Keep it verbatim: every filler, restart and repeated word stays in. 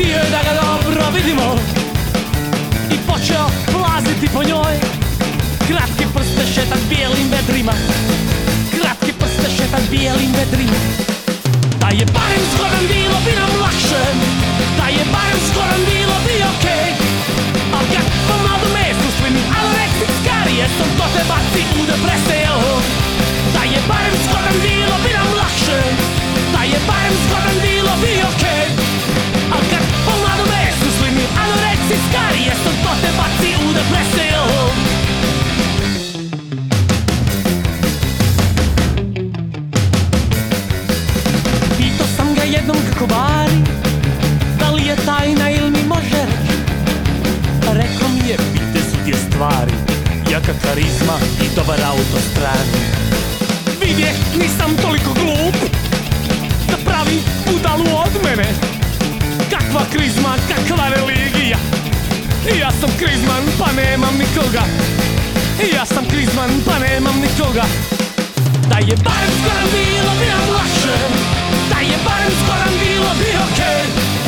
Htio je da ga dobro vidimo i počeo plaziti po njoj. Kratke prste šetat bijelim vedrima, kratke prste šetat bijelim vedrima. Da je barem zgodan bilo bi nam lakše, da je barem zgodan bilo bi okej. Al kad po mladu mestu slini anoreksik skarije, sam to te baci u depresiju. Da je barem zgodan bilo bi nam lakše, da je barem zgodan bilo bi okej. Al kad po mladu mestu slini anoreksik skarije, sam to te baci u depresiju. Jednom kako vari, da li je tajna ili mi može reći. Rekao mi je, bite su ti stvari, jaka karizma i dobar auto strani. Vidje, nisam toliko glup da pravi budalu od mene. Kakva krizma, kakva religija. Ja sam krizman pa nemam nikoga, ja sam krizman pa nemam nikoga. Da je barem skoran bilo bi nam lakše, da je barem skoran bilo bi okej.